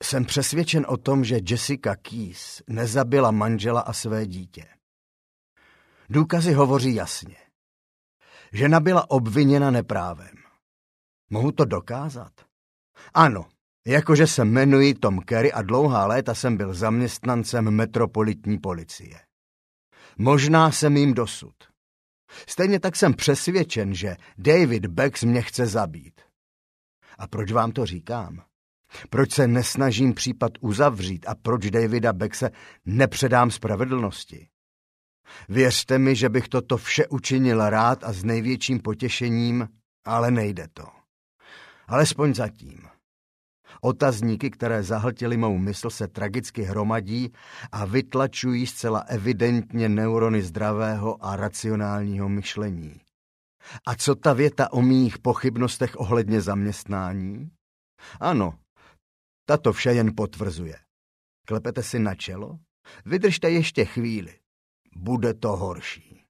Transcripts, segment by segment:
Jsem přesvědčen o tom, že Jessica Keyes nezabila manžela a své dítě. Důkazy hovoří jasně. Žena byla obviněna neprávem. Mohu to dokázat? Ano, jakože se jmenuji Tom Carey a dlouhá léta jsem byl zaměstnancem metropolitní policie. Možná jsem jim dosud. Stejně tak jsem přesvědčen, že David Becks mě chce zabít. A proč vám to říkám? Proč se nesnažím případ uzavřít a proč Davida Beckse nepředám spravedlnosti? Věřte mi, že bych toto vše učinil rád a s největším potěšením, ale nejde to. Alespoň zatím. Otazníky, které zahltily mou mysl, se tragicky hromadí a vytlačují zcela evidentně neurony zdravého a racionálního myšlení. A co ta věta o mých pochybnostech ohledně zaměstnání? Ano, tato vše jen potvrzuje. Klepete si na čelo? Vydržte ještě chvíli. Bude to horší.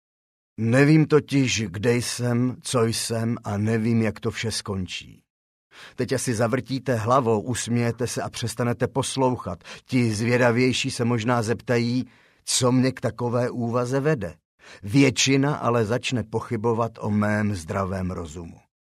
Nevím totiž, kde jsem, co jsem a nevím, jak to vše skončí. Teď asi zavrtíte hlavou, usmějete se a přestanete poslouchat. Ti zvědavější se možná zeptají, co mě k takové úvaze vede. Většina ale začne pochybovat o mém zdravém rozumu.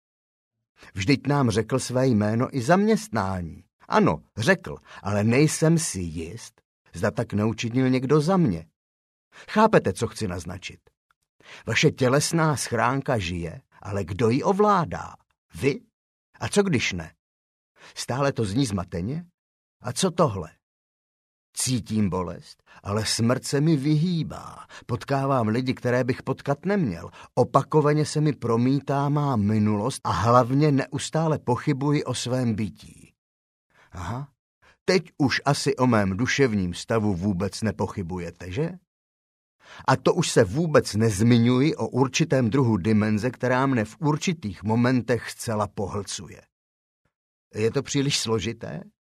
Vždyť nám řekl své jméno i zaměstnání. Ano, řekl, ale nejsem si jist, zda tak neučinil někdo za mě. Chápete, co chci naznačit? Vaše tělesná schránka žije, ale kdo ji ovládá? Vy? A co když ne? Stále to zní zmateně? A co tohle? Cítím bolest, ale smrt se mi vyhýbá. Potkávám lidi, které bych potkat neměl. Opakovaně se mi promítá má minulost a hlavně neustále pochybuji o svém bytí. Aha, teď už asi o mém duševním stavu vůbec nepochybujete, že? A to už se vůbec nezmiňuji o určitém druhu dimenze, která mne v určitých momentech zcela pohlcuje. Je to příliš složité?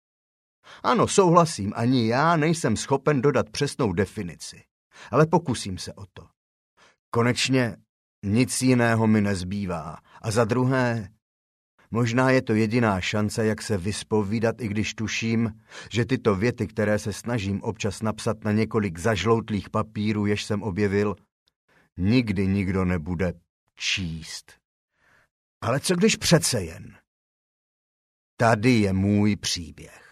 Ano, souhlasím, ani já nejsem schopen dodat přesnou definici, ale pokusím se o to. Konečně nic jiného mi nezbývá. A za druhé, možná je to jediná šance, jak se vyspovídat, i když tuším, že tyto věty, které se snažím občas napsat na několik zažloutlých papírů, jež jsem objevil, nikdy nikdo nebude číst. Ale co když přece jen? Tady je můj příběh.